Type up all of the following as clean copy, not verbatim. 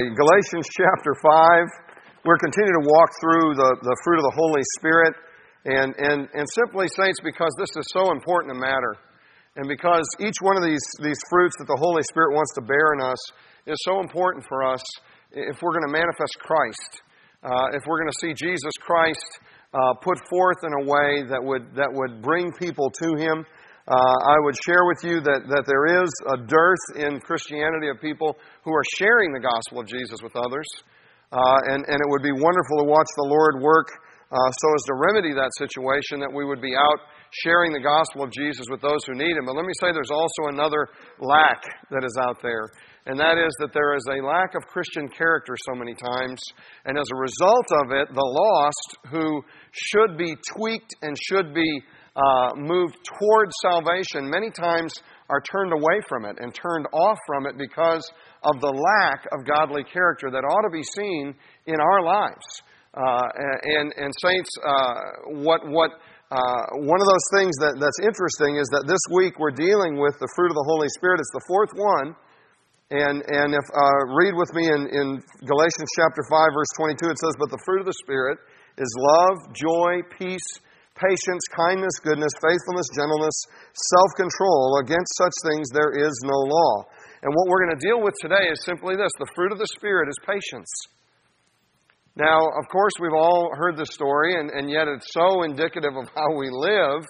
Galatians chapter 5, we're continuing to walk through the fruit of the Holy Spirit. And simply, saints, because this is so important a matter, and because each one of these fruits that the Holy Spirit wants to bear in us is so important for us if we're going to manifest Christ, if we're going to see Jesus Christ put forth in a way that would bring people to Him. I would share with you that there is a dearth in Christianity of people who are sharing the gospel of Jesus with others. And it would be wonderful to watch the Lord work so as to remedy that situation, that we would be out sharing the gospel of Jesus with those who need Him. But let me say there's also another lack that is out there. And that is that there is a lack of Christian character so many times. And as a result of it, the lost who should be tweaked and should be moved towards salvation many times are turned away from it and turned off from it because of the lack of godly character that ought to be seen in our lives. And saints, one of those things that's interesting is that this week we're dealing with the fruit of the Holy Spirit. It's the fourth one. And if read with me in Galatians chapter 5, verse 22, it says, "But the fruit of the Spirit is love, joy, peace, patience, kindness, goodness, faithfulness, gentleness, self-control. Against such things there is no law." And what we're going to deal with today is simply this. The fruit of the Spirit is patience. Now, of course, we've all heard this story, and yet it's so indicative of how we live.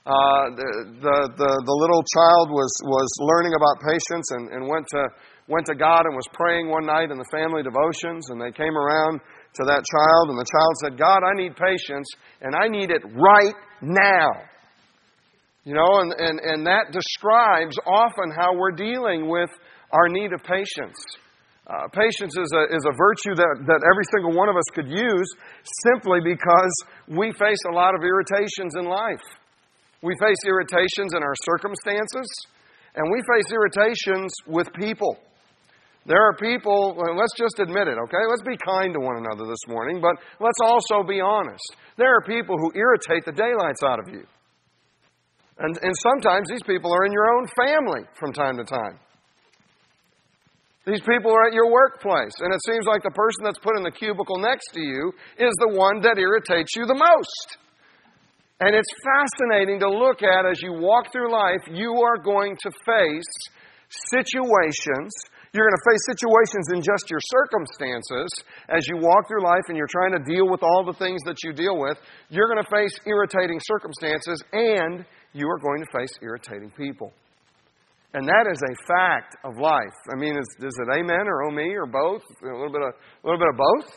The little child was learning about patience and went to God and was praying one night in the family devotions, and they came around to that child, and the child said, "God, I need patience, and I need it right now." You know, and that describes often how we're dealing with our need of patience. Patience is a virtue that every single one of us could use simply because we face a lot of irritations in life. We face irritations in our circumstances, and we face irritations with people. There are people, let's just admit it, okay? Let's be kind to one another this morning, but let's also be honest. There are people who irritate the daylights out of you. And sometimes these people are in your own family from time to time. These people are at your workplace, and it seems like the person that's put in the cubicle next to you is the one that irritates you the most. And it's fascinating to look at as you walk through life. You are going to face situations. You're going to face situations in just your circumstances as you walk through life and you're trying to deal with all the things that you deal with. You're going to face irritating circumstances, and you are going to face irritating people. And that is a fact of life. I mean, is it amen or oh me or both? A little bit of both?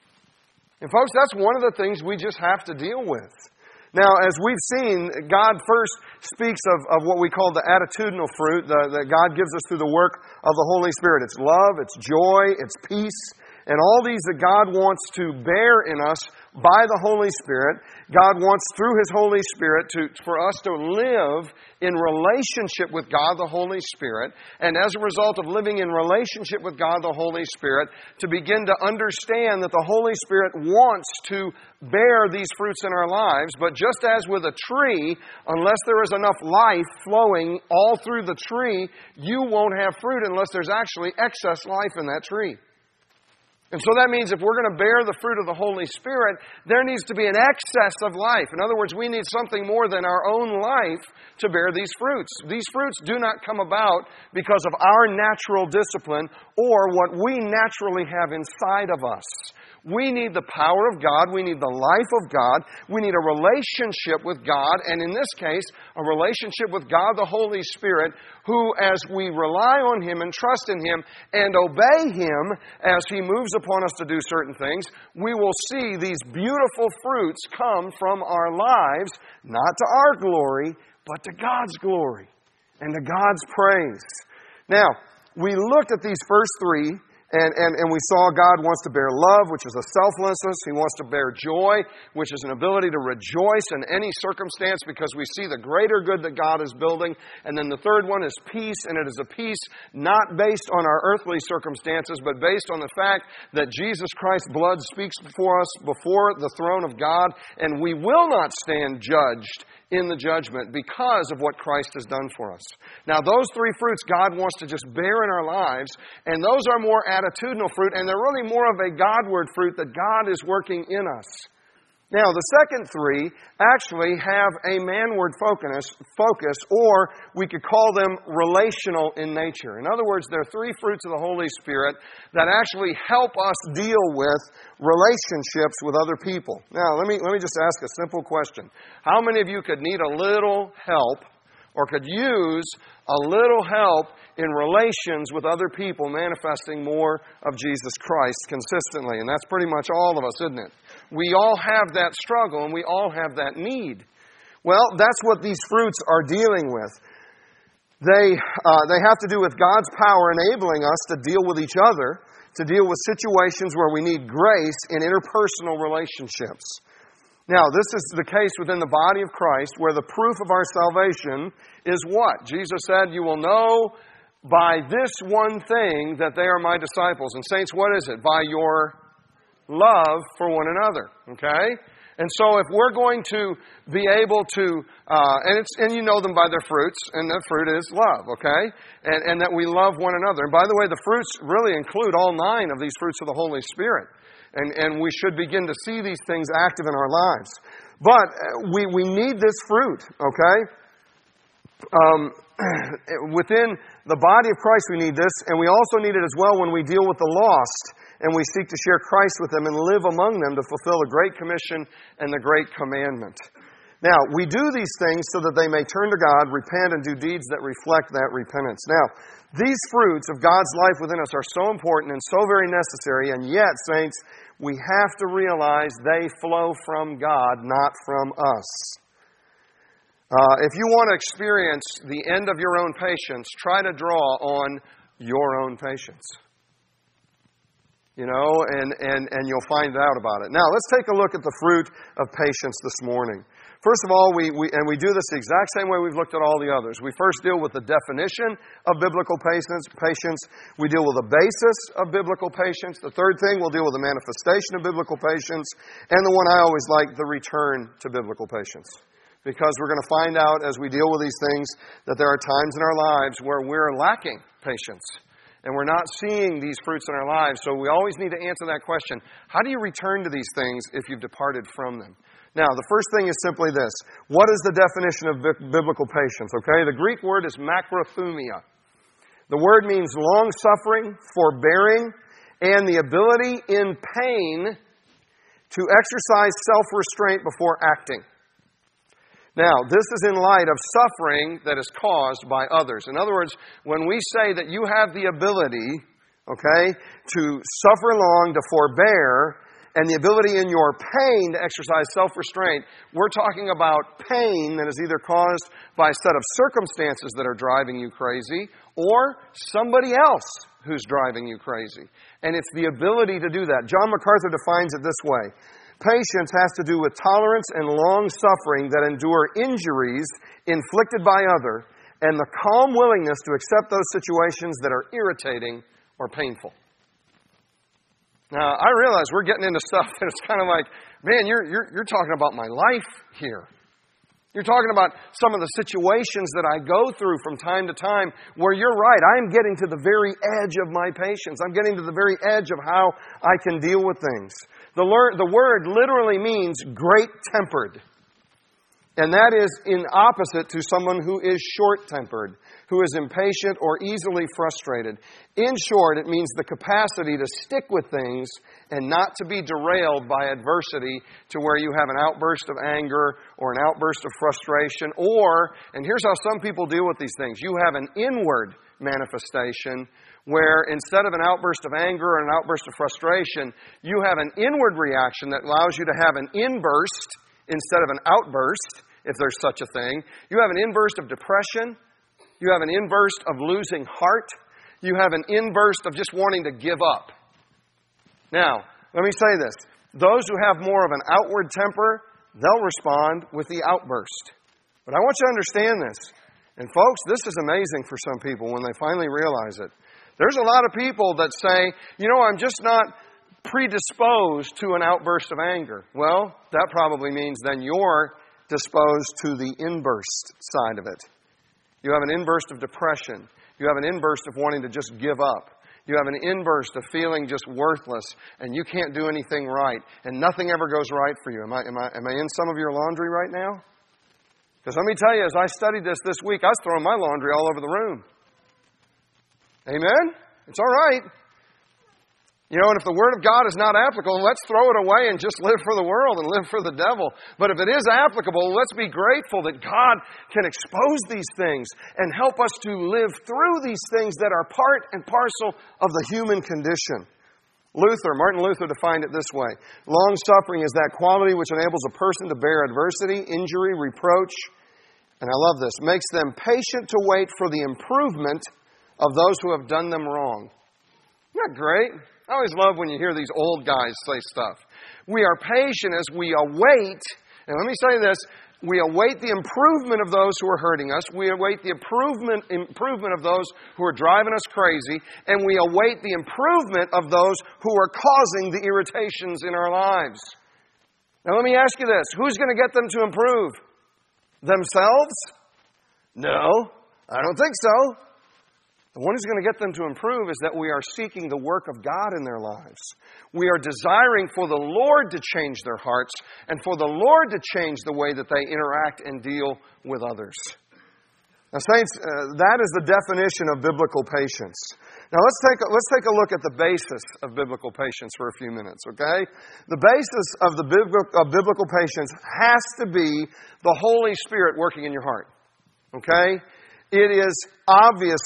And folks, that's one of the things we just have to deal with. Now, as we've seen, God first speaks of what we call the attitudinal fruit that God gives us through the work of the Holy Spirit. It's love, it's joy, it's peace, and all these that God wants to bear in us by the Holy Spirit. God wants, through His Holy Spirit, for us to live in relationship with God the Holy Spirit, and as a result of living in relationship with God the Holy Spirit, to begin to understand that the Holy Spirit wants to bear these fruits in our lives. But just as with a tree, unless there is enough life flowing all through the tree, you won't have fruit unless there's actually excess life in that tree. And so that means if we're going to bear the fruit of the Holy Spirit, there needs to be an excess of life. In other words, we need something more than our own life to bear these fruits. These fruits do not come about because of our natural discipline or what we naturally have inside of us. We need the power of God. We need the life of God. We need a relationship with God. And in this case, a relationship with God the Holy Spirit, who, as we rely on Him and trust in Him and obey Him as He moves upon us to do certain things, we will see these beautiful fruits come from our lives, not to our glory, but to God's glory and to God's praise. Now, we looked at these first three. And we saw God wants to bear love, which is a selflessness. He wants to bear joy, which is an ability to rejoice in any circumstance because we see the greater good that God is building. And then the third one is peace, and it is a peace not based on our earthly circumstances, but based on the fact that Jesus Christ's blood speaks for us before the throne of God, and we will not stand judged in the judgment because of what Christ has done for us. Now, those three fruits God wants to just bear in our lives, and those are more attitudinal fruit, and they're really more of a Godward fruit that God is working in us. Now, the second three actually have a manward focus, or we could call them relational in nature. In other words, they're three fruits of the Holy Spirit that actually help us deal with relationships with other people. Now, let me just ask a simple question. How many of you could need a little help or could use a little help in relations with other people manifesting more of Jesus Christ consistently? And that's pretty much all of us, isn't it? We all have that struggle and we all have that need. Well, that's what these fruits are dealing with. They have to do with God's power enabling us to deal with each other, to deal with situations where we need grace in interpersonal relationships. Now, this is the case within the body of Christ where the proof of our salvation is what? Jesus said, you will know by this one thing that they are my disciples. And saints, what is it? By your love for one another. Okay? And so if we're going to be able to, and you know them by their fruits, and that fruit is love, okay? And that we love one another. And by the way, the fruits really include all 9 of these fruits of the Holy Spirit. And we should begin to see these things active in our lives. But we need this fruit, okay? Within the body of Christ we need this, and we also need it as well when we deal with the lost, and we seek to share Christ with them and live among them to fulfill the Great Commission and the Great Commandment. Now, we do these things so that they may turn to God, repent, and do deeds that reflect that repentance. Now, these fruits of God's life within us are so important and so very necessary, and yet, saints, we have to realize they flow from God, not from us. If you want to experience the end of your own patience, try to draw on your own patience. You know, and you'll find out about it. Now, let's take a look at the fruit of patience this morning. First of all, we do this the exact same way we've looked at all the others. We first deal with the definition of biblical patience. We deal with the basis of biblical patience. The third thing, we'll deal with the manifestation of biblical patience. And the one I always like, the return to biblical patience. Because we're going to find out as we deal with these things that there are times in our lives where we're lacking patience. And we're not seeing these fruits in our lives. So we always need to answer that question. How do you return to these things if you've departed from them? Now, the first thing is simply this. What is the definition of biblical patience? Okay, the Greek word is makrothumia. The word means long-suffering, forbearing, and the ability in pain to exercise self-restraint before acting. Now, this is in light of suffering that is caused by others. In other words, when we say that you have the ability, okay, to suffer long, to forbear, and the ability in your pain to exercise self-restraint, we're talking about pain that is either caused by a set of circumstances that are driving you crazy, or somebody else who's driving you crazy. And it's the ability to do that. John MacArthur defines it this way. Patience has to do with tolerance and long-suffering that endure injuries inflicted by others, and the calm willingness to accept those situations that are irritating or painful. Now, I realize we're getting into stuff that it's kind of like, man, you're talking about my life here. You're talking about some of the situations that I go through from time to time where you're right, I'm getting to the very edge of my patience. I'm getting to the very edge of how I can deal with things. The word literally means great-tempered. And that is in opposite to someone who is short-tempered, who is impatient or easily frustrated. In short, it means the capacity to stick with things and not to be derailed by adversity to where you have an outburst of anger or an outburst of frustration. Or, and here's how some people deal with these things, you have an inward manifestation where instead of an outburst of anger or an outburst of frustration, you have an inward reaction that allows you to have an inburst instead of an outburst, if there's such a thing. You have an inburst of depression. You have an inburst of losing heart. You have an inburst of just wanting to give up. Now, let me say this. Those who have more of an outward temper, they'll respond with the outburst. But I want you to understand this. And folks, this is amazing for some people when they finally realize it. There's a lot of people that say, you know, I'm just not predisposed to an outburst of anger. Well, that probably means then you're disposed to the inburst side of it. You have an inburst of depression. You have an inburst of wanting to just give up. You have an inburst of feeling just worthless, and you can't do anything right, and nothing ever goes right for you. Am I in some of your laundry right now? Because let me tell you, as I studied this week, I was throwing my laundry all over the room. Amen? It's all right. You know, and if the Word of God is not applicable, let's throw it away and just live for the world and live for the devil. But if it is applicable, let's be grateful that God can expose these things and help us to live through these things that are part and parcel of the human condition. Martin Luther defined it this way. Long-suffering is that quality which enables a person to bear adversity, injury, reproach, and I love this, makes them patient to wait for the improvement of those who have done them wrong. Isn't that great? I always love when you hear these old guys say stuff. We are patient as we await, and let me say this, we await the improvement of those who are hurting us. We await the improvement of those who are driving us crazy. And we await the improvement of those who are causing the irritations in our lives. Now let me ask you this. Who's going to get them to improve? Themselves? No, I don't think so. The one who's going to get them to improve is that we are seeking the work of God in their lives. We are desiring for the Lord to change their hearts and for the Lord to change the way that they interact and deal with others. Now, saints, that is the definition of biblical patience. Now, let's take a look at the basis of biblical patience for a few minutes, okay? The basis of biblical patience has to be the Holy Spirit working in your heart, okay? It is obvious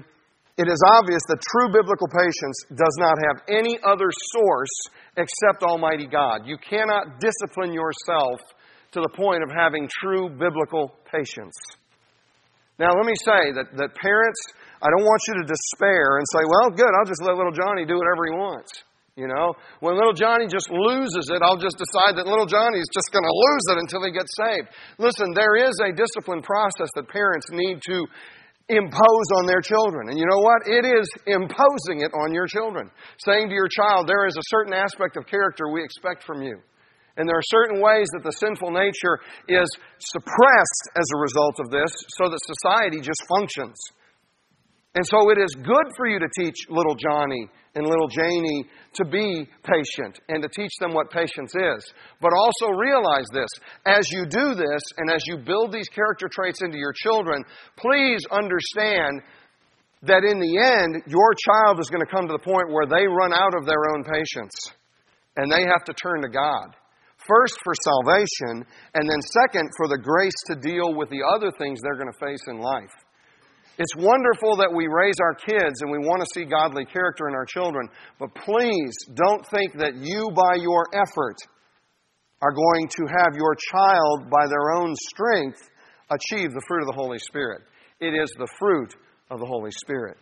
that true biblical patience does not have any other source except Almighty God. You cannot discipline yourself to the point of having true biblical patience. Now, let me say that parents, I don't want you to despair and say, well, good, I'll just let little Johnny do whatever he wants. You know, when little Johnny just loses it, I'll just decide that little Johnny's just going to lose it until he gets saved. Listen, there is a discipline process that parents need to impose on their children. And you know what? It is imposing it on your children. Saying to your child, there is a certain aspect of character we expect from you. And there are certain ways that the sinful nature is suppressed as a result of this so that society just functions. And so it is good for you to teach little Johnny and little Janie to be patient and to teach them what patience is. But also realize this, as you do this and as you build these character traits into your children, please understand that in the end, your child is going to come to the point where they run out of their own patience and they have to turn to God. First for salvation, and then second for the grace to deal with the other things they're going to face in life. It's wonderful that we raise our kids and we want to see godly character in our children, but please don't think that you, by your effort, are going to have your child, by their own strength, achieve the fruit of the Holy Spirit. It is the fruit of the Holy Spirit.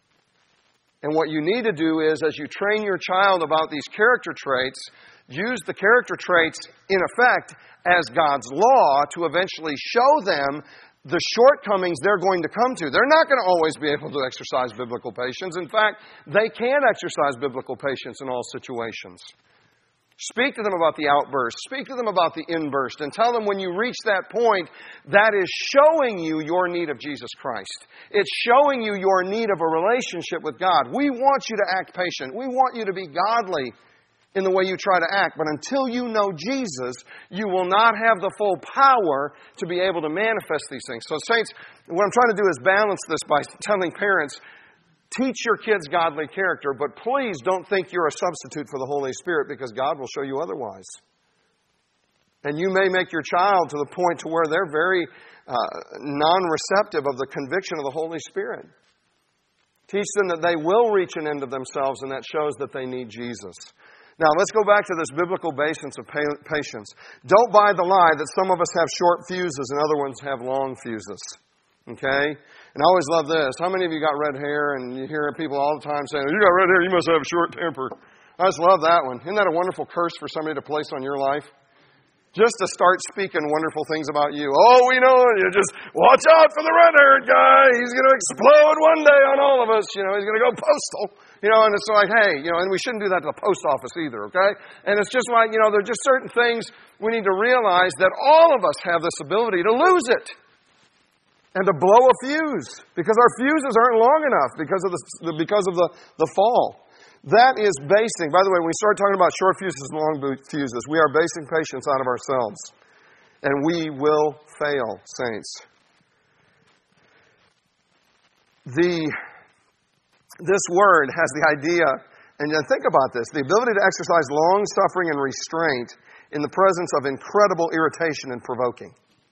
And what you need to do is, as you train your child about these character traits, use the character traits, in effect, as God's law to eventually show them the shortcomings they're going to come to. They're not going to always be able to exercise biblical patience. In fact, they can exercise biblical patience in all situations. Speak to them about the outburst. Speak to them about the inburst. And tell them when you reach that point, that is showing you your need of Jesus Christ. It's showing you your need of a relationship with God. We want you to act patient. We want you to be godly in the way you try to act. But until you know Jesus, you will not have the full power to be able to manifest these things. So, saints, what I'm trying to do is balance this by telling parents, teach your kids godly character, but please don't think you're a substitute for the Holy Spirit, because God will show you otherwise. And you may make your child to the point to where they're very non-receptive of the conviction of the Holy Spirit. Teach them that they will reach an end of themselves, and that shows that they need Jesus. Now, let's go back to this biblical basis of patience. Don't buy the lie that some of us have short fuses and other ones have long fuses. Okay? And I always love this. How many of you got red hair and you hear people all the time saying, you got red hair, you must have a short temper. I just love that one. Isn't that a wonderful curse for somebody to place on your life? just to start speaking wonderful things about you. Oh, we know you. Just watch out for the red-haired guy. He's going to explode one day on all of us. He's going to go postal. And it's like, hey, and we shouldn't do that to the post office either, okay? And it's just like, there are just certain things we need to realize that all of us have this ability to lose it and to blow a fuse because our fuses aren't long enough because of the fall. That is basing. By the way, when we start talking about short fuses and long fuses, we are basing patience out of ourselves. And we will fail, saints. This word has the idea, and think about this, the ability to exercise long-suffering and restraint in the presence of incredible irritation and provoking.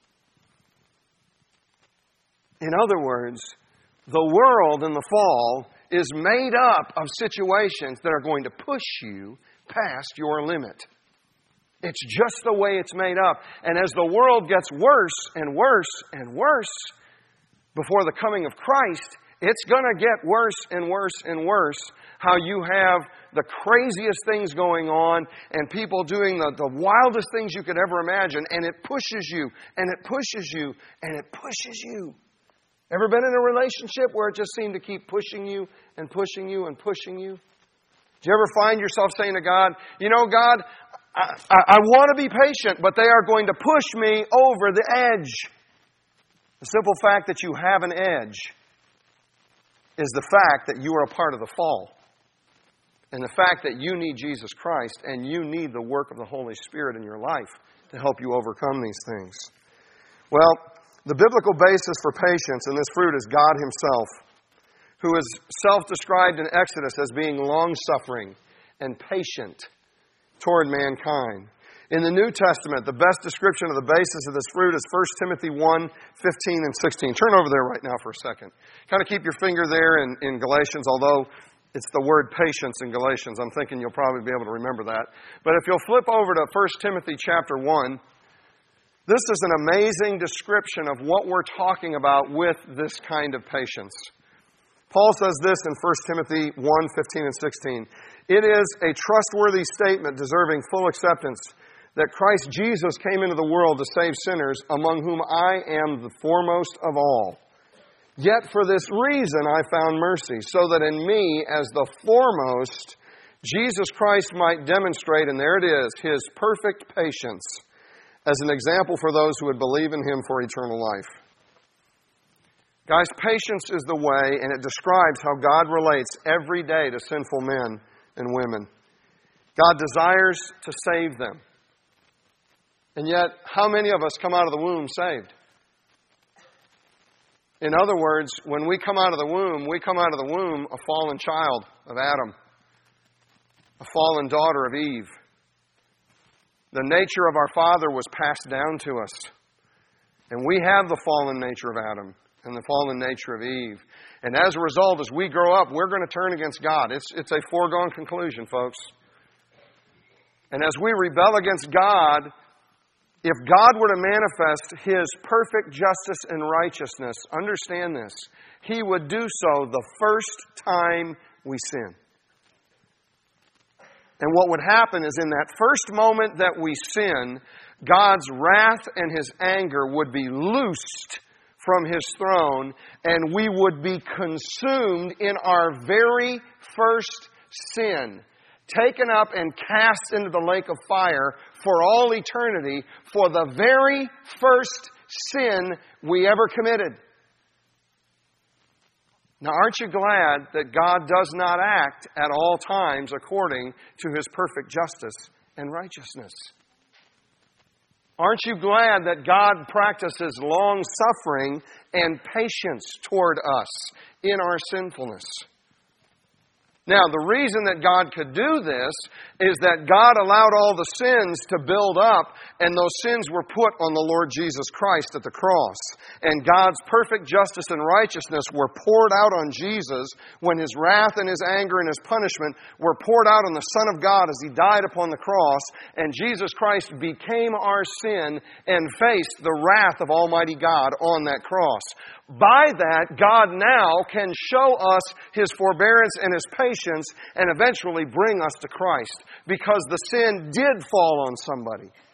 In other words, the world in the fall is made up of situations that are going to push you past your limit. It's just the way it's made up. And as the world gets worse and worse and worse before the coming of Christ, it's going to get worse and worse and worse. How you have the craziest things going on and people doing the wildest things you could ever imagine. And it pushes you and it pushes you and it pushes you. Ever been in a relationship where it just seemed to keep pushing you and pushing you and pushing you? Do you ever find yourself saying to God, God, I want to be patient, but they are going to push me over the edge. The simple fact that you have an edge is the fact that you are a part of the fall. And the fact that you need Jesus Christ and you need the work of the Holy Spirit in your life to help you overcome these things. Well, the biblical basis for patience in this fruit is God Himself, who is self-described in Exodus as being long-suffering and patient toward mankind. In the New Testament, the best description of the basis of this fruit is 1 Timothy 1, 15 and 16. Turn over there right now for a second. Kind of keep your finger there in Galatians, although it's the word patience in Galatians. I'm thinking you'll probably be able to remember that. But if you'll flip over to 1 Timothy chapter 1, this is an amazing description of what we're talking about with this kind of patience. Paul says this in 1 Timothy 1, 15 and 16. It is a trustworthy statement deserving full acceptance that Christ Jesus came into the world to save sinners, among whom I am the foremost of all. Yet for this reason I found mercy, so that in me, as the foremost, Jesus Christ might demonstrate, and there it is, His perfect patience as an example for those who would believe in Him for eternal life. Guys, patience is the way, and it describes how God relates every day to sinful men and women. God desires to save them. And yet, how many of us come out of the womb saved? In other words, when we come out of the womb, we come out of the womb a fallen child of Adam, a fallen daughter of Eve. The nature of our father was passed down to us. And we have the fallen nature of Adam and the fallen nature of Eve. And as a result, as we grow up, we're going to turn against God. It's a foregone conclusion, folks. And as we rebel against God, if God were to manifest His perfect justice and righteousness, understand this, He would do so the first time we sin. And what would happen is in that first moment that we sin, God's wrath and His anger would be loosed from His throne, and we would be consumed in our very first sin, taken up and cast into the lake of fire for all eternity for the very first sin we ever committed. Now, aren't you glad that God does not act at all times according to His perfect justice and righteousness? Aren't you glad that God practices long-suffering and patience toward us in our sinfulness? Now, the reason that God could do this is that God allowed all the sins to build up, and those sins were put on the Lord Jesus Christ at the cross. And God's perfect justice and righteousness were poured out on Jesus when His wrath and His anger and His punishment were poured out on the Son of God as He died upon the cross. And Jesus Christ became our sin and faced the wrath of Almighty God on that cross. By that, God now can show us His forbearance and His patience and eventually bring us to Christ, because the sin did fall on somebody.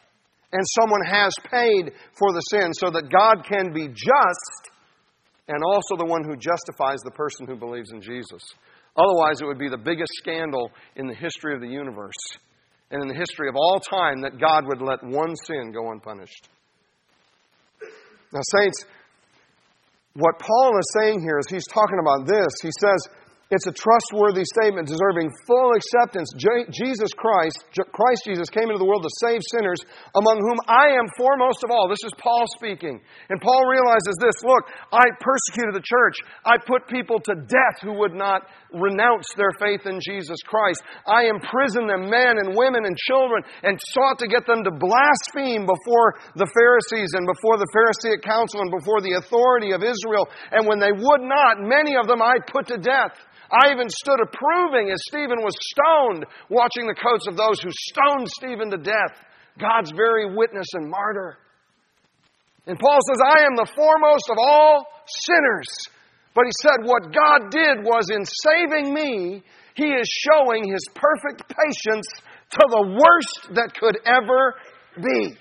And someone has paid for the sin so that God can be just and also the one who justifies the person who believes in Jesus. Otherwise, it would be the biggest scandal in the history of the universe and in the history of all time that God would let one sin go unpunished. Now, saints, what Paul is saying here is he's talking about this. He says, it's a trustworthy statement deserving full acceptance. Jesus Christ Jesus came into the world to save sinners, among whom I am foremost of all. This is Paul speaking. And Paul realizes this. Look, I persecuted the church. I put people to death who would not renounce their faith in Jesus Christ. I imprisoned them, men and women and children, and sought to get them to blaspheme before the Pharisees and before the Pharisaic council and before the authority of Israel. And when they would not, many of them I put to death. I even stood approving as Stephen was stoned, watching the coats of those who stoned Stephen to death. God's very witness and martyr. And Paul says, I am the foremost of all sinners. But he said, what God did was in saving me, He is showing His perfect patience to the worst that could ever be.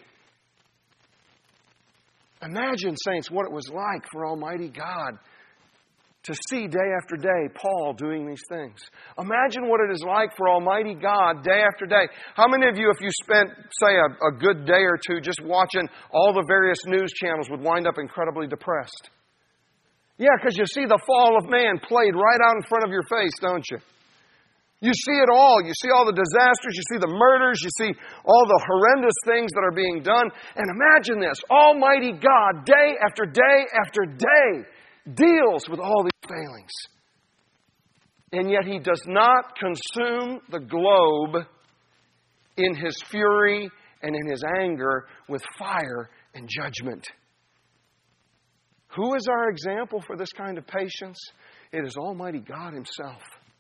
Imagine, saints, what it was like for Almighty God to see day after day Paul doing these things. Imagine what it is like for Almighty God day after day. How many of you, if you spent, say, a good day or two just watching all the various news channels, would wind up incredibly depressed? Yeah, because you see the fall of man played right out in front of your face, don't you? You see it all. You see all the disasters. You see the murders. You see all the horrendous things that are being done. And imagine this. Almighty God, day after day after day, deals with all these failings. And yet He does not consume the globe in His fury and in His anger with fire and judgment. Who is our example for this kind of patience? It is Almighty God Himself.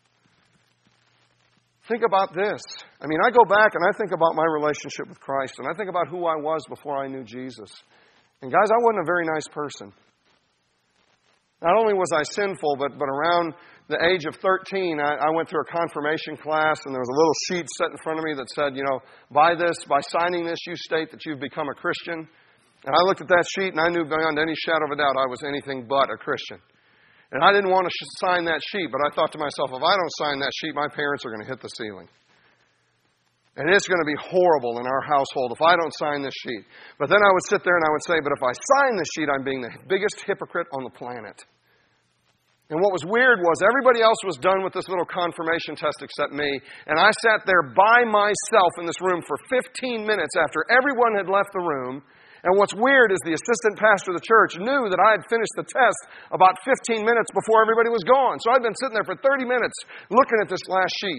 Think about this. I mean, I go back and I think about my relationship with Christ, and I think about who I was before I knew Jesus. And guys, I wasn't a very nice person. Not only was I sinful, but around the age of 13, I went through a confirmation class, and there was a little sheet set in front of me that said, by signing this, you state that you've become a Christian. And I looked at that sheet, and I knew beyond any shadow of a doubt I was anything but a Christian. And I didn't want to sign that sheet, but I thought to myself, if I don't sign that sheet, my parents are going to hit the ceiling. And it's going to be horrible in our household if I don't sign this sheet. But then I would sit there and I would say, but if I sign this sheet, I'm being the biggest hypocrite on the planet. And what was weird was everybody else was done with this little confirmation test except me. And I sat there by myself in this room for 15 minutes after everyone had left the room. And what's weird is the assistant pastor of the church knew that I had finished the test about 15 minutes before everybody was gone. So I'd been sitting there for 30 minutes looking at this last sheet.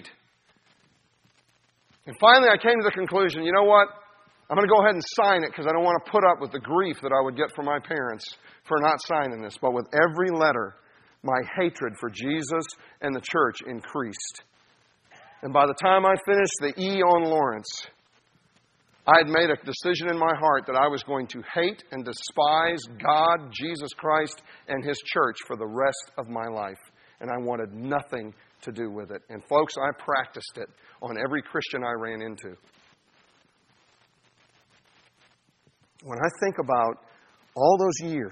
And finally I came to the conclusion, you know what? I'm going to go ahead and sign it because I don't want to put up with the grief that I would get from my parents for not signing this. But with every letter, my hatred for Jesus and the church increased. And by the time I finished the E on Lawrence, I had made a decision in my heart that I was going to hate and despise God, Jesus Christ, and His church for the rest of my life. And I wanted nothing to do with it. And folks, I practiced it on every Christian I ran into. When I think about all those years,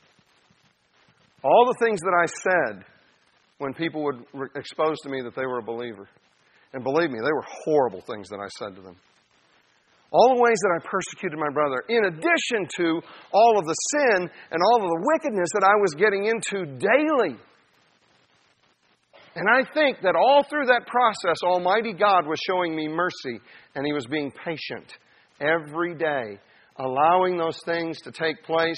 all the things that I said when people would expose to me that they were a believer, and believe me, they were horrible things that I said to them. All the ways that I persecuted my brother, in addition to all of the sin and all of the wickedness that I was getting into daily. And I think that all through that process, Almighty God was showing me mercy, and He was being patient every day, allowing those things to take place.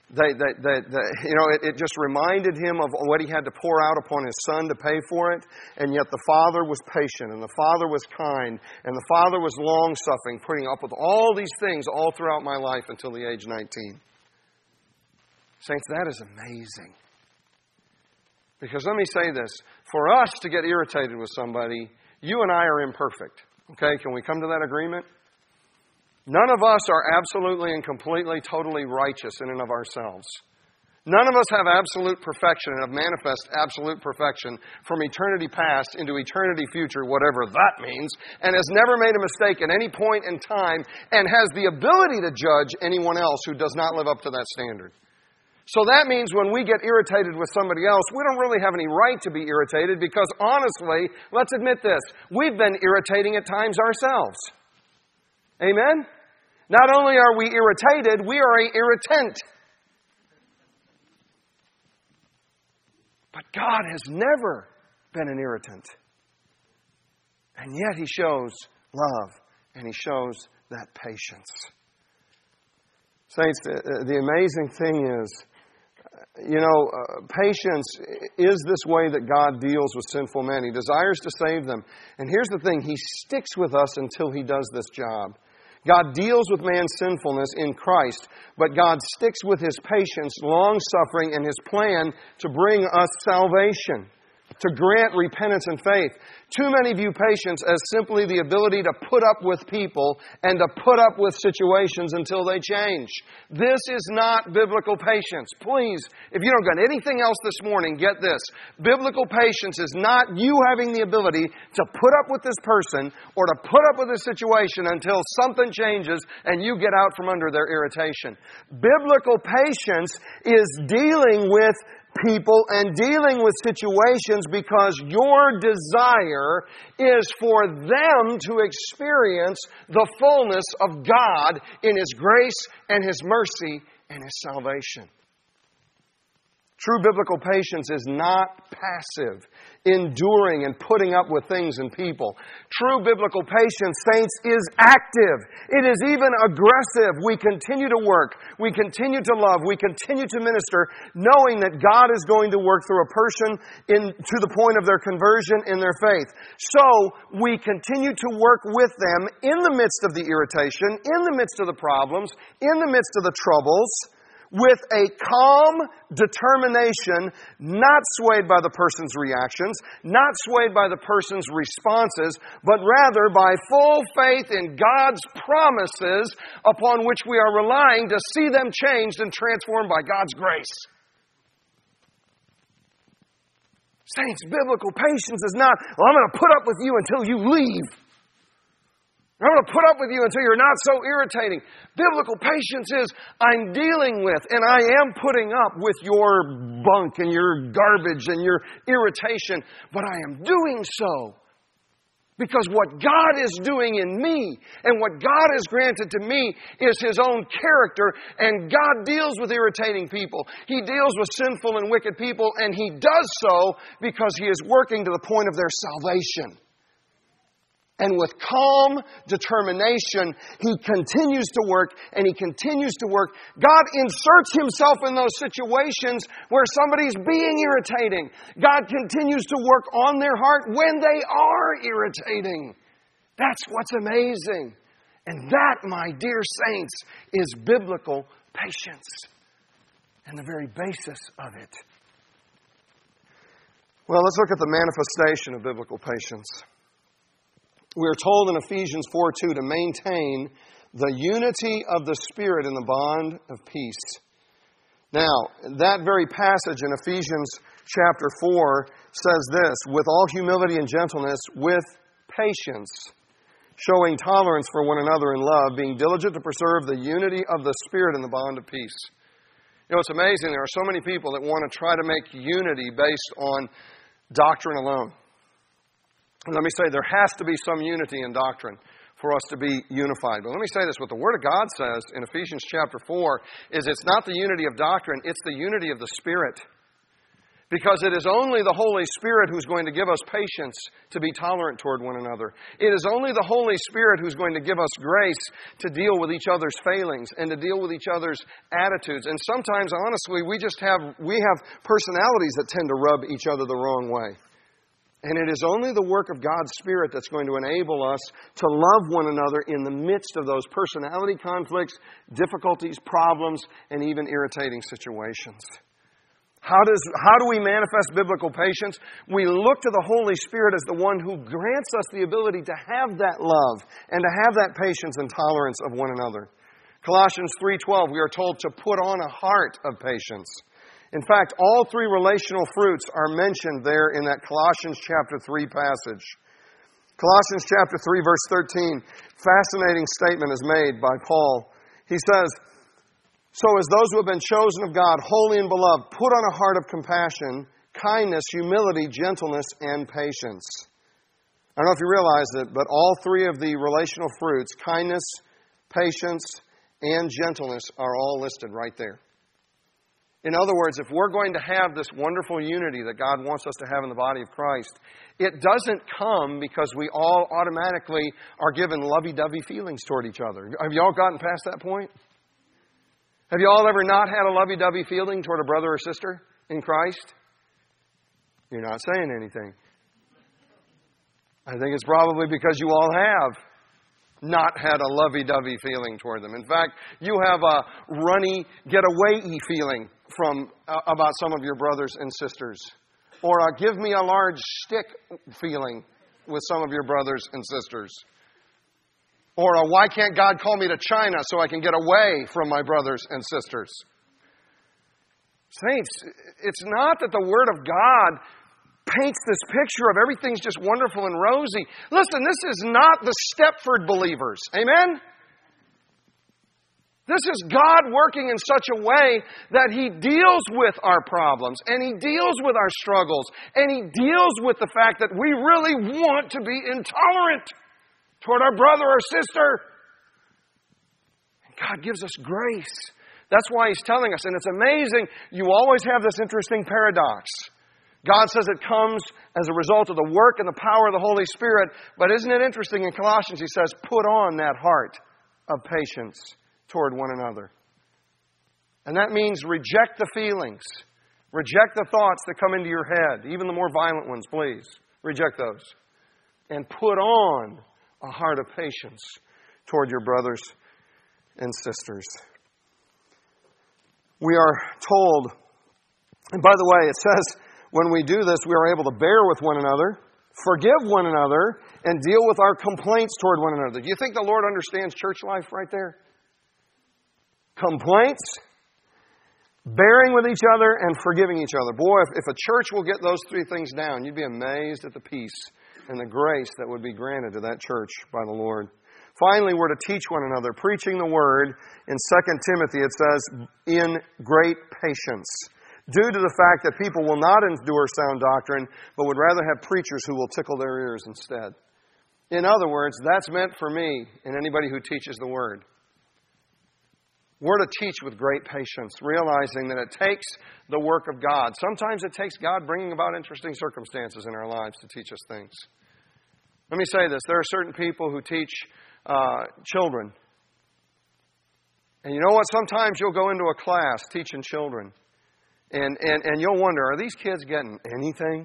It just reminded Him of what He had to pour out upon His Son to pay for it. And yet the Father was patient, and the Father was kind, and the Father was long-suffering, putting up with all these things all throughout my life until the age 19. Saints, that is amazing. Because let me say this. For us to get irritated with somebody, you and I are imperfect. Okay? Can we come to that agreement? None of us are absolutely and completely, totally righteous in and of ourselves. None of us have absolute perfection and have manifest absolute perfection from eternity past into eternity future, whatever that means, and has never made a mistake at any point in time and has the ability to judge anyone else who does not live up to that standard. So that means when we get irritated with somebody else, we don't really have any right to be irritated because honestly, let's admit this, we've been irritating at times ourselves. Amen? Not only are we irritated, we are an irritant. But God has never been an irritant. And yet He shows love and He shows that patience. Saints, the amazing thing is, patience is this way that God deals with sinful men. He desires to save them. And here's the thing, He sticks with us until He does this job. God deals with man's sinfulness in Christ, but God sticks with His patience, long-suffering, and His plan to bring us salvation, to grant repentance and faith. Too many view patience as simply the ability to put up with people and to put up with situations until they change. This is not biblical patience. Please, if you don't got anything else this morning, get this. Biblical patience is not you having the ability to put up with this person or to put up with this situation until something changes and you get out from under their irritation. Biblical patience is dealing with people and dealing with situations because your desire is for them to experience the fullness of God in His grace and His mercy and His salvation. True biblical patience is not passive, enduring and putting up with things and people. True biblical patience, saints, is active. It is even aggressive. We continue to work. We continue to love. We continue to minister, knowing that God is going to work through a person to the point of their conversion in their faith. So, we continue to work with them in the midst of the irritation, in the midst of the problems, in the midst of the troubles, with a calm determination, not swayed by the person's reactions, not swayed by the person's responses, but rather by full faith in God's promises upon which we are relying to see them changed and transformed by God's grace. Saints, biblical patience is not, I'm going to put up with you until you leave. I'm going to put up with you until you're not so irritating. Biblical patience is, I'm dealing with and I am putting up with your bunk and your garbage and your irritation, but I am doing so because what God is doing in me and what God has granted to me is His own character, and God deals with irritating people. He deals with sinful and wicked people, and He does so because He is working to the point of their salvation. And with calm determination, He continues to work and He continues to work. God inserts Himself in those situations where somebody's being irritating. God continues to work on their heart when they are irritating. That's what's amazing. And that, my dear saints, is biblical patience and the very basis of it. Well, let's look at the manifestation of biblical patience. We are told in Ephesians 4:2 to maintain the unity of the Spirit in the bond of peace. Now, that very passage in Ephesians chapter 4 says this, with all humility and gentleness, with patience, showing tolerance for one another in love, being diligent to preserve the unity of the Spirit in the bond of peace. You know, it's amazing. There are so many people that want to try to make unity based on doctrine alone. And let me say, there has to be some unity in doctrine for us to be unified. But let me say this, what the Word of God says in Ephesians chapter 4 is it's not the unity of doctrine, it's the unity of the Spirit. Because it is only the Holy Spirit who's going to give us patience to be tolerant toward one another. It is only the Holy Spirit who's going to give us grace to deal with each other's failings and to deal with each other's attitudes. And sometimes, honestly, we have personalities that tend to rub each other the wrong way. And it is only the work of God's Spirit that's going to enable us to love one another in the midst of those personality conflicts, difficulties, problems, and even irritating situations. How do we manifest biblical patience? We look to the Holy Spirit as the one who grants us the ability to have that love and to have that patience and tolerance of one another. Colossians 3:12, we are told to put on a heart of patience. In fact, all three relational fruits are mentioned there in that Colossians chapter 3 passage. Colossians chapter 3, verse 13, fascinating statement is made by Paul. He says, "So as those who have been chosen of God, holy and beloved, put on a heart of compassion, kindness, humility, gentleness, and patience." I don't know if you realize it, but all three of the relational fruits, kindness, patience, and gentleness, are all listed right there. In other words, if we're going to have this wonderful unity that God wants us to have in the body of Christ, it doesn't come because we all automatically are given lovey-dovey feelings toward each other. Have you all gotten past that point? Have you all ever not had a lovey-dovey feeling toward a brother or sister in Christ? You're not saying anything. I think it's probably because you all have not had a lovey-dovey feeling toward them. In fact, you have a runny, get-away-y feeling about some of your brothers and sisters. Or a give me a large stick feeling with some of your brothers and sisters. Or a why can't God call me to China so I can get away from my brothers and sisters? Saints, it's not that the Word of God paints this picture of everything's just wonderful and rosy. Listen, this is not the Stepford believers. Amen? This is God working in such a way that He deals with our problems, and He deals with our struggles, and He deals with the fact that we really want to be intolerant toward our brother or sister. And God gives us grace. That's why He's telling us, and it's amazing, you always have this interesting paradox. God says it comes as a result of the work and the power of the Holy Spirit. But isn't it interesting in Colossians, He says, put on that heart of patience toward one another. And that means reject the feelings. Reject the thoughts that come into your head. Even the more violent ones, please. Reject those. And put on a heart of patience toward your brothers and sisters. We are told, and by the way, it says, when we do this, we are able to bear with one another, forgive one another, and deal with our complaints toward one another. Do you think the Lord understands church life right there? Complaints, bearing with each other, and forgiving each other. Boy, if a church will get those three things down, you'd be amazed at the peace and the grace that would be granted to that church by the Lord. Finally, we're to teach one another, preaching the Word. In 2 Timothy, it says, in great patience, due to the fact that people will not endure sound doctrine, but would rather have preachers who will tickle their ears instead. In other words, that's meant for me and anybody who teaches the Word. We're to teach with great patience, realizing that it takes the work of God. Sometimes it takes God bringing about interesting circumstances in our lives to teach us things. Let me say this. There are certain people who teach children. And you know what? Sometimes you'll go into a class teaching children. And you'll wonder, are these kids getting anything?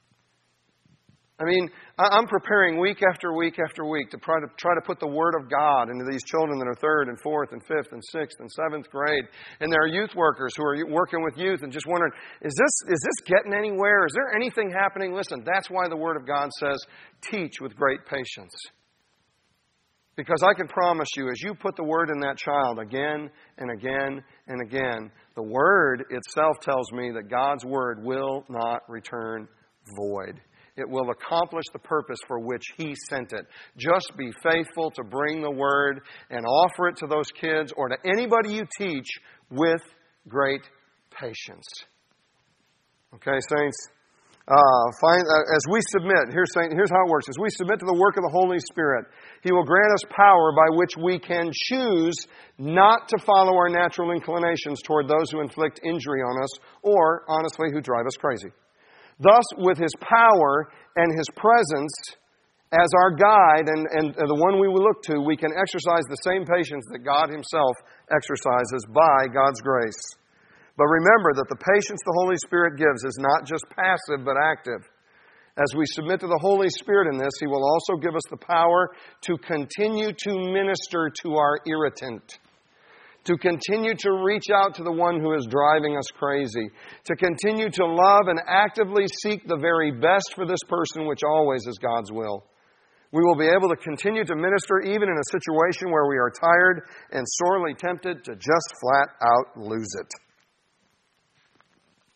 I mean, I'm preparing week after week after week to try to put the Word of God into these children that are 3rd and 4th and 5th and 6th and 7th grade. And there are youth workers who are working with youth and just wondering, is this getting anywhere? Is there anything happening? Listen, that's why the Word of God says, teach with great patience. Because I can promise you, as you put the Word in that child again and again and again, the Word itself tells me that God's Word will not return void. It will accomplish the purpose for which He sent it. Just be faithful to bring the Word and offer it to those kids or to anybody you teach with great patience. Okay, saints? As we submit, here's how it works. As we submit to the work of the Holy Spirit, He will grant us power by which we can choose not to follow our natural inclinations toward those who inflict injury on us or, honestly, who drive us crazy. Thus, with His power and His presence as our guide and the one we will look to, we can exercise the same patience that God Himself exercises by God's grace. But remember that the patience the Holy Spirit gives is not just passive but active. As we submit to the Holy Spirit in this, He will also give us the power to continue to minister to our irritant, to continue to reach out to the one who is driving us crazy, to continue to love and actively seek the very best for this person, which always is God's will. We will be able to continue to minister even in a situation where we are tired and sorely tempted to just flat out lose it.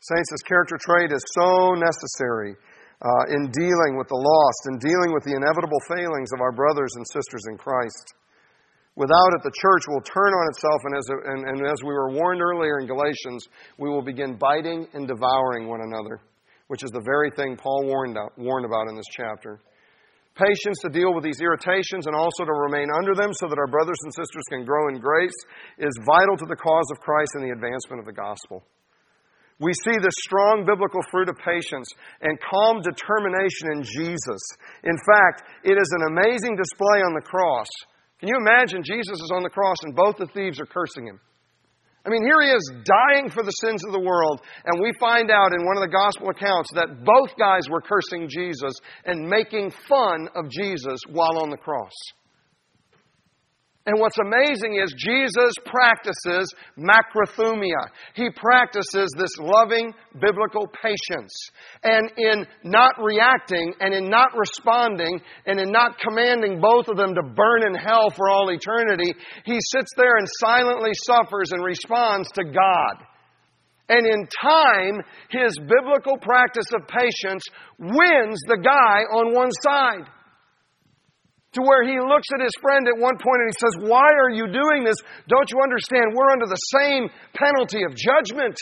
Saints, this character trait is so necessary in dealing with the lost, in dealing with the inevitable failings of our brothers and sisters in Christ. Without it, the church will turn on itself, and as we were warned earlier in Galatians, we will begin biting and devouring one another, which is the very thing Paul warned about in this chapter. Patience to deal with these irritations and also to remain under them so that our brothers and sisters can grow in grace is vital to the cause of Christ and the advancement of the gospel. We see this strong biblical fruit of patience and calm determination in Jesus. In fact, it is an amazing display on the cross. Can you imagine Jesus is on the cross and both the thieves are cursing him? I mean, here he is dying for the sins of the world, and we find out in one of the gospel accounts that both guys were cursing Jesus and making fun of Jesus while on the cross. And what's amazing is Jesus practices macrothumia. He practices this loving biblical patience. And in not reacting and in not responding and in not commanding both of them to burn in hell for all eternity, he sits there and silently suffers and responds to God. And in time, his biblical practice of patience wins the guy on one side. To where he looks at his friend at one point and he says, "Why are you doing this? Don't you understand? We're under the same penalty of judgment."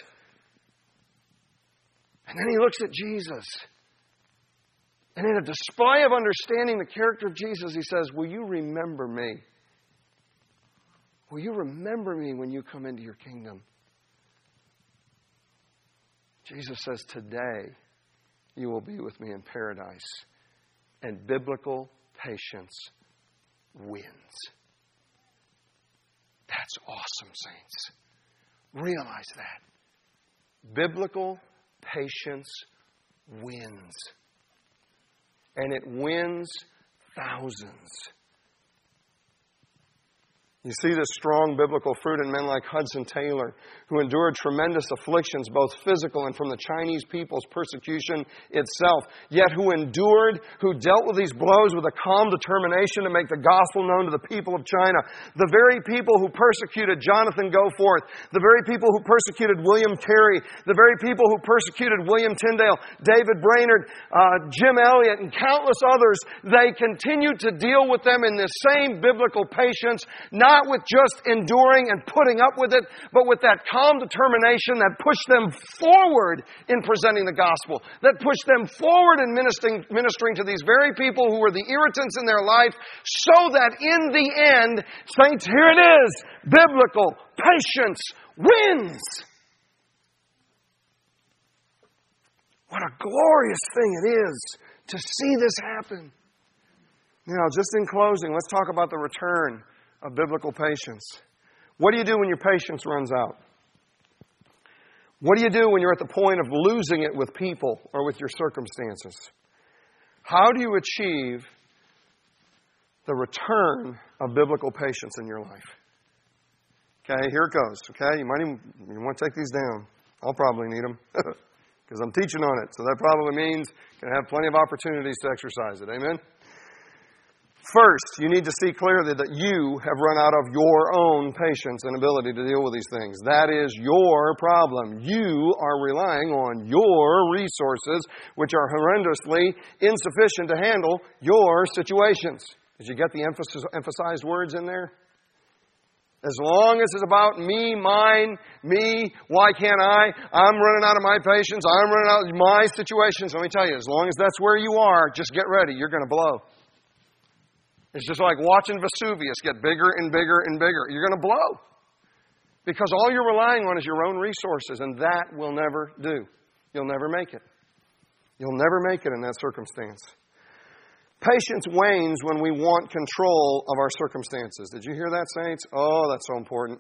And then he looks at Jesus. And in a display of understanding the character of Jesus, he says, "Will you remember me? Will you remember me when you come into your kingdom?" Jesus says, "Today you will be with me in paradise." And biblical patience wins. That's awesome, saints. Realize that. Biblical patience wins. And it wins thousands. You see this strong biblical fruit in men like Hudson Taylor, who endured tremendous afflictions, both physical and from the Chinese people's persecution itself, yet who dealt with these blows with a calm determination to make the gospel known to the people of China. The very people who persecuted Jonathan Goforth, the very people who persecuted William Carey, the very people who persecuted William Tyndale, David Brainerd, Jim Elliot, and countless others, they continued to deal with them in this same biblical patience, not with just enduring and putting up with it, but with that calm determination that pushed them forward in presenting the gospel, that pushed them forward in ministering to these very people who were the irritants in their life, so that in the end, saints, here it is, biblical patience wins. What a glorious thing it is to see this happen. Now, just in closing, let's talk about the return of biblical patience. What do you do when your patience runs out? What do you do when you're at the point of losing it with people or with your circumstances? How do you achieve the return of biblical patience in your life? Okay, here it goes. Okay, you want to take these down. I'll probably need them because I'm teaching on it. So that probably means you're going to have plenty of opportunities to exercise it. Amen? First, you need to see clearly that you have run out of your own patience and ability to deal with these things. That is your problem. You are relying on your resources, which are horrendously insufficient to handle your situations. Did you get the emphasized words in there? As long as it's about me, mine, me, why can't I? I'm running out of my patience. I'm running out of my situations. Let me tell you, as long as that's where you are, just get ready. You're going to blow. It's just like watching Vesuvius get bigger and bigger and bigger. You're going to blow. Because all you're relying on is your own resources, and that will never do. You'll never make it. You'll never make it in that circumstance. Patience wanes when we want control of our circumstances. Did you hear that, saints? Oh, that's so important.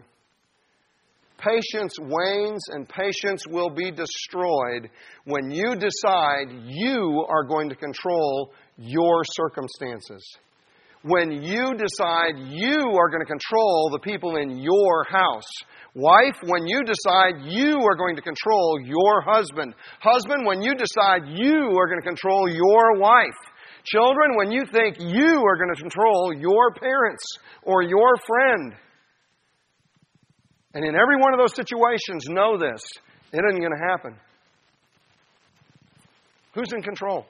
Patience wanes and patience will be destroyed when you decide you are going to control your circumstances. When you decide you are going to control the people in your house. Wife, when you decide you are going to control your husband. Husband, when you decide you are going to control your wife. Children, when you think you are going to control your parents or your friend. And in every one of those situations, know this. It isn't going to happen. Who's in control?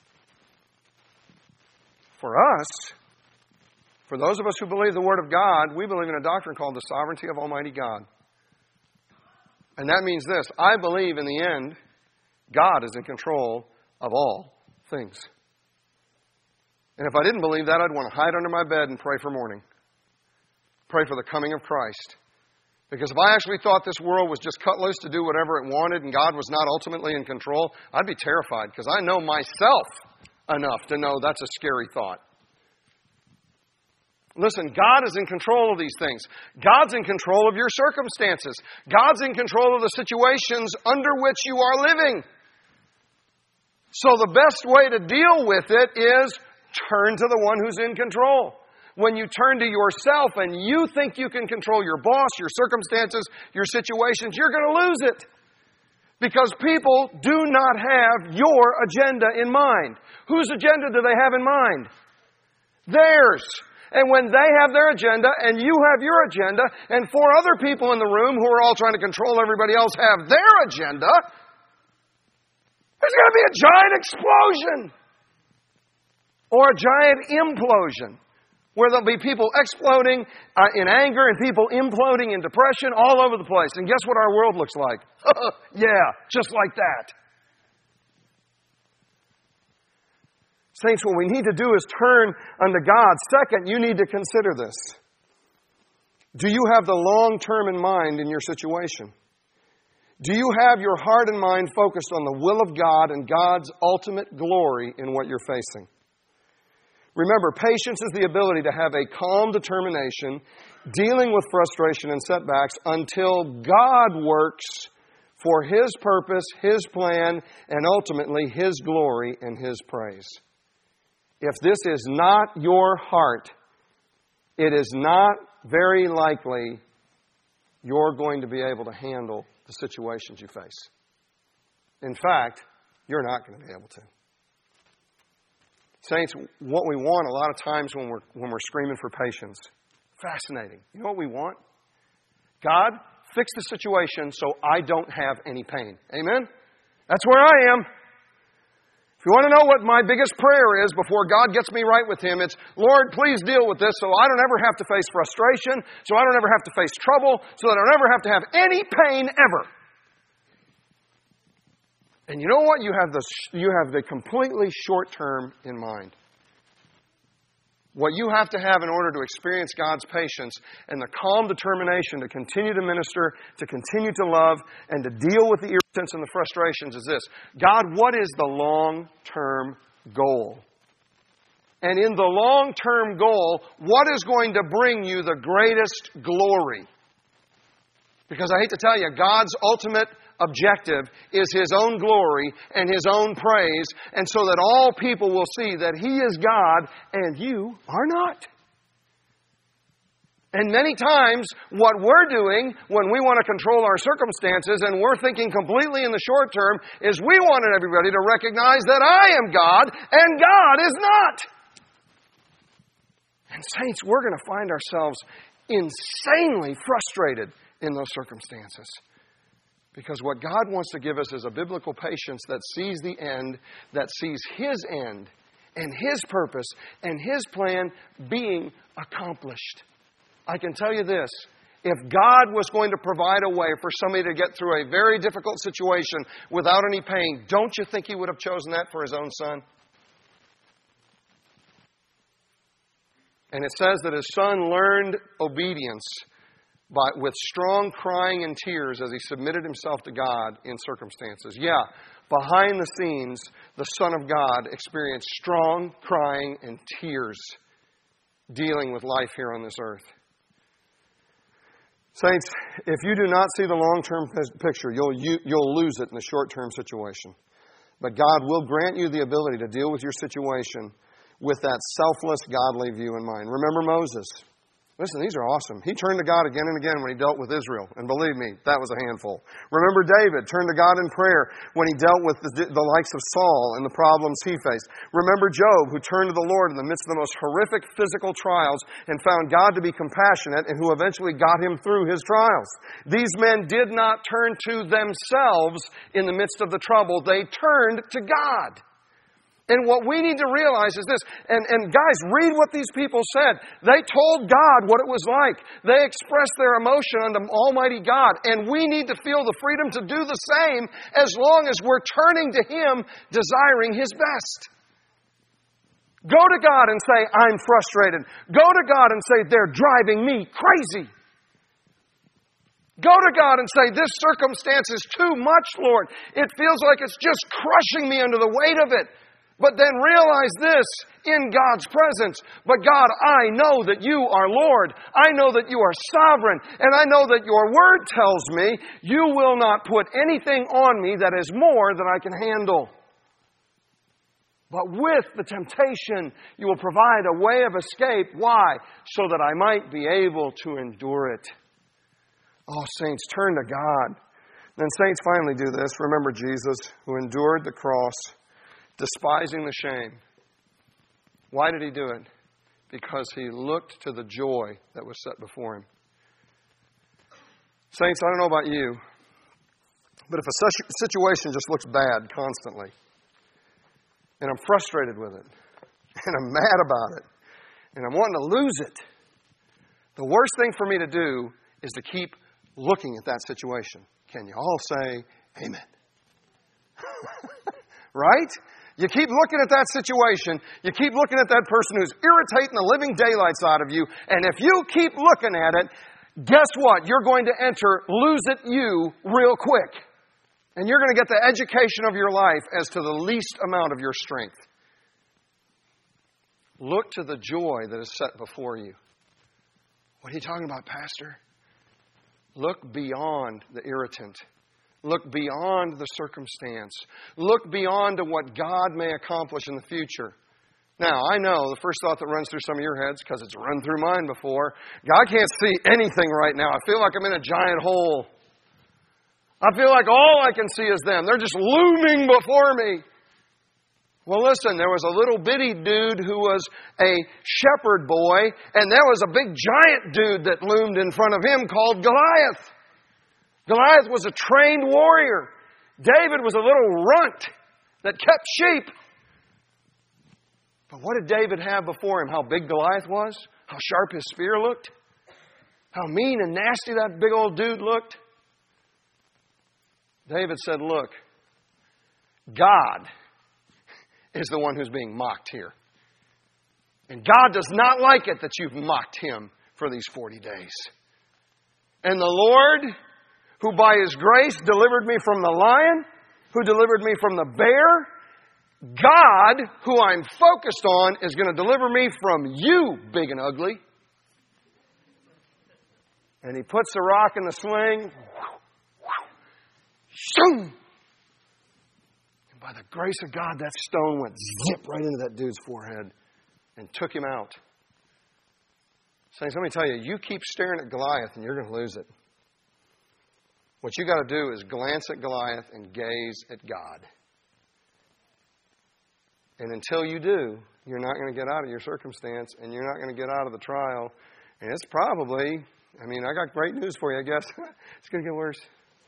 For us, for those of us who believe the Word of God, we believe in a doctrine called the sovereignty of Almighty God. And that means this: I believe in the end, God is in control of all things. And if I didn't believe that, I'd want to hide under my bed and pray for morning. Pray for the coming of Christ. Because if I actually thought this world was just cut loose to do whatever it wanted and God was not ultimately in control, I'd be terrified because I know myself enough to know that's a scary thought. Listen, God is in control of these things. God's in control of your circumstances. God's in control of the situations under which you are living. So the best way to deal with it is turn to the one who's in control. When you turn to yourself and you think you can control your boss, your circumstances, your situations, you're going to lose it. Because people do not have your agenda in mind. Whose agenda do they have in mind? Theirs. And when they have their agenda and you have your agenda and four other people in the room who are all trying to control everybody else have their agenda, there's going to be a giant explosion. Or a giant implosion. Where there'll be people exploding in anger and people imploding in depression all over the place. And guess what our world looks like? Yeah, just like that. Saints, what we need to do is turn unto God. Second, you need to consider this. Do you have the long term in mind in your situation? Do you have your heart and mind focused on the will of God and God's ultimate glory in what you're facing? Remember, patience is the ability to have a calm determination, dealing with frustration and setbacks until God works for His purpose, His plan, and ultimately His glory and His praise. If this is not your heart, it is not very likely you're going to be able to handle the situations you face. In fact, you're not going to be able to. Saints, what we want a lot of times when we're screaming for patience, fascinating. You know what we want? God, fix the situation so I don't have any pain. Amen? That's where I am. If you want to know what my biggest prayer is before God gets me right with Him, it's, Lord, please deal with this so I don't ever have to face frustration, so I don't ever have to face trouble, so that I don't ever have to have any pain ever. And you know what? You have the completely short term in mind. What you have to have in order to experience God's patience and the calm determination to continue to minister, to continue to love, and to deal with the irritants and the frustrations is this. God, what is the long-term goal? And in the long-term goal, what is going to bring you the greatest glory? Because I hate to tell you, God's ultimate objective is His own glory and His own praise, and so that all people will see that He is God and you are not. And many times, what we're doing when we want to control our circumstances and we're thinking completely in the short term is we wanted everybody to recognize that I am God and God is not. And saints, we're going to find ourselves insanely frustrated in those circumstances. Because what God wants to give us is a biblical patience that sees the end, that sees His end and His purpose and His plan being accomplished. I can tell you this, if God was going to provide a way for somebody to get through a very difficult situation without any pain, don't you think He would have chosen that for His own Son? And it says that His Son learned obedience with strong crying and tears as He submitted Himself to God in circumstances. Yeah, behind the scenes, the Son of God experienced strong crying and tears dealing with life here on this earth. Saints, if you do not see the long-term picture, you'll lose it in the short-term situation. But God will grant you the ability to deal with your situation with that selfless, godly view in mind. Remember Moses. Listen, these are awesome. He turned to God again and again when he dealt with Israel. And believe me, that was a handful. Remember David turned to God in prayer when he dealt with the likes of Saul and the problems he faced. Remember Job, who turned to the Lord in the midst of the most horrific physical trials and found God to be compassionate and who eventually got him through his trials. These men did not turn to themselves in the midst of the trouble. They turned to God. And what we need to realize is this, and guys, read what these people said. They told God what it was like. They expressed their emotion unto Almighty God. And we need to feel the freedom to do the same as long as we're turning to Him, desiring His best. Go to God and say, I'm frustrated. Go to God and say, they're driving me crazy. Go to God and say, this circumstance is too much, Lord. It feels like it's just crushing me under the weight of it. But then realize this in God's presence. But God, I know that you are Lord. I know that you are sovereign. And I know that your word tells me you will not put anything on me that is more than I can handle. But with the temptation, you will provide a way of escape. Why? So that I might be able to endure it. Oh, saints, turn to God. Then saints, finally do this. Remember Jesus, who endured the cross, despising the shame. Why did He do it? Because He looked to the joy that was set before Him. Saints, I don't know about you, but if a situation just looks bad constantly, and I'm frustrated with it, and I'm mad about it, and I'm wanting to lose it, the worst thing for me to do is to keep looking at that situation. Can you all say amen? Right? You keep looking at that situation. You keep looking at that person who's irritating the living daylights out of you. And if you keep looking at it, guess what? You're going to enter lose it you real quick. And you're going to get the education of your life as to the least amount of your strength. Look to the joy that is set before you. What are you talking about, Pastor? Look beyond the irritant. Look beyond the circumstance. Look beyond to what God may accomplish in the future. Now, I know the first thought that runs through some of your heads, because it's run through mine before, God can't see anything right now. I feel like I'm in a giant hole. I feel like all I can see is them. They're just looming before me. Well, listen, there was a little bitty dude who was a shepherd boy, and there was a big giant dude that loomed in front of him called Goliath. Goliath was a trained warrior. David was a little runt that kept sheep. But what did David have before him? How big Goliath was? How sharp his spear looked? How mean and nasty that big old dude looked? David said, look, God is the one who's being mocked here. And God does not like it that you've mocked Him for these 40 days. And the Lord, who by His grace delivered me from the lion, who delivered me from the bear, God, who I'm focused on, is going to deliver me from you, big and ugly. And he puts the rock in the sling. Shoom! And by the grace of God, that stone went zip right into that dude's forehead and took him out. Saints, let me tell you, you keep staring at Goliath and you're going to lose it. What you got to do is glance at Goliath and gaze at God. And until you do, you're not going to get out of your circumstance and you're not going to get out of the trial. And it's probably, I got great news for you, I guess. It's going to get worse.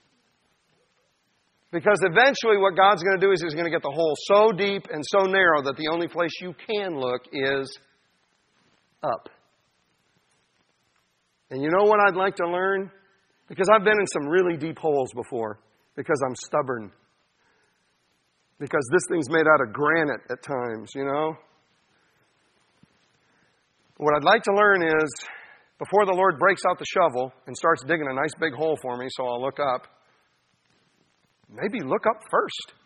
Because eventually what God's going to do is He's going to get the hole so deep and so narrow that the only place you can look is up. And you know what I'd like to learn? Because I've been in some really deep holes before. Because I'm stubborn. Because this thing's made out of granite at times, you know. What I'd like to learn is, before the Lord breaks out the shovel and starts digging a nice big hole for me so I'll look up, maybe look up first.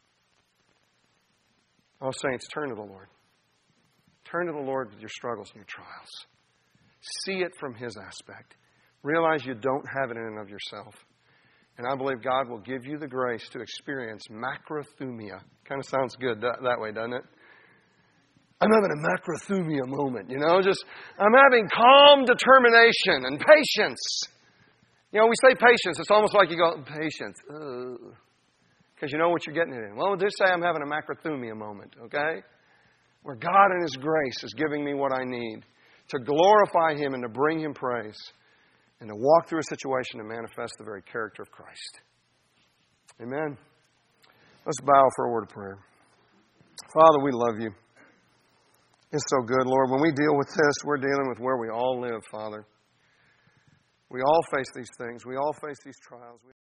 Oh, saints, turn to the Lord. Turn to the Lord with your struggles and your trials. See it from His aspect. Realize you don't have it in and of yourself. And I believe God will give you the grace to experience macrothumia. Kind of sounds good that way, doesn't it? I'm having a macrothumia moment, I'm having calm determination and patience. We say patience. It's almost like you go, patience. Because you know what you're getting into. Well, just say I'm having a macrothumia moment, okay? Where God in His grace is giving me what I need to glorify Him and to bring Him praise and to walk through a situation to manifest the very character of Christ. Amen. Let's bow for a word of prayer. Father, we love You. It's so good, Lord. When we deal with this, we're dealing with where we all live, Father. We all face these things. We all face these trials.